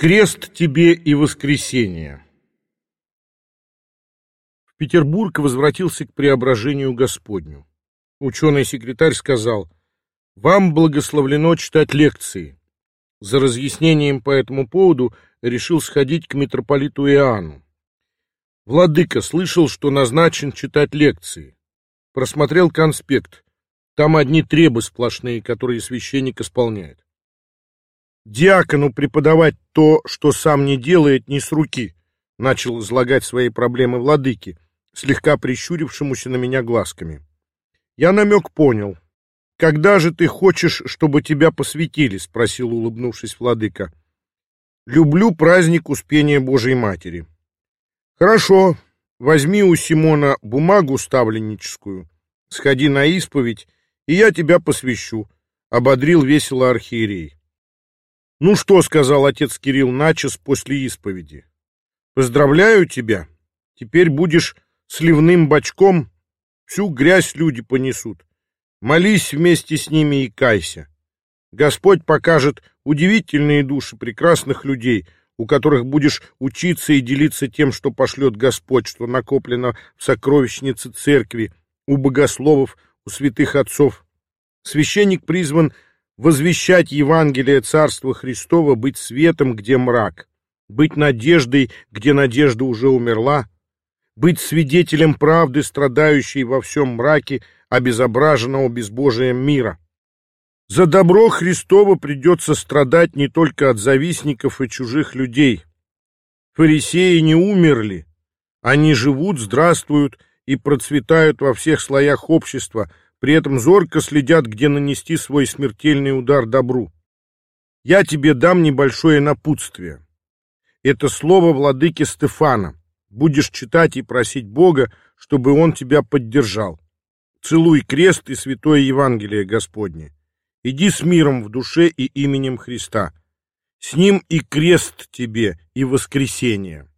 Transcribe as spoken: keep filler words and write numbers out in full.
Крест тебе и воскресение. В Петербург возвратился к преображению Господню. Ученый-секретарь сказал: «Вам благословлено читать лекции». За разъяснением по этому поводу решил сходить к митрополиту Иоанну. «Владыка, слышал, что назначен читать лекции. Просмотрел конспект. Там одни требы сплошные, которые священник исполняет. Диакону преподавать то, что сам не делает, не с руки», — начал излагать свои проблемы владыке, слегка прищурившемуся на меня глазками. Я намек понял. «Когда же ты хочешь, чтобы тебя посвятили?» — спросил, улыбнувшись, владыка. «Люблю праздник Успения Божией Матери». «Хорошо, возьми у Симона бумагу ставленническую, сходи на исповедь, и я тебя посвящу», — ободрил весело архиерей. «Ну что», — сказал отец Кирилл начес после исповеди, — «поздравляю тебя, теперь будешь сливным бачком, всю грязь люди понесут. Молись вместе с ними и кайся. Господь покажет удивительные души прекрасных людей, у которых будешь учиться и делиться тем, что пошлет Господь, что накоплено в сокровищнице церкви, у богословов, у святых отцов. Священник призван возвещать Евангелие Царства Христова, быть светом, где мрак, быть надеждой, где надежда уже умерла, быть свидетелем правды, страдающей во всем мраке обезображенного безбожием мира. За добро Христово придется страдать не только от завистников и чужих людей. Фарисеи не умерли, они живут, здравствуют и процветают во всех слоях общества, при этом зорко следят, где нанести свой смертельный удар добру. Я тебе дам небольшое напутствие. Это слово владыки Стефана. Будешь читать и просить Бога, чтобы он тебя поддержал. Целуй крест и святое Евангелие Господне. Иди с миром в душе и именем Христа. С ним и крест тебе, и воскресение».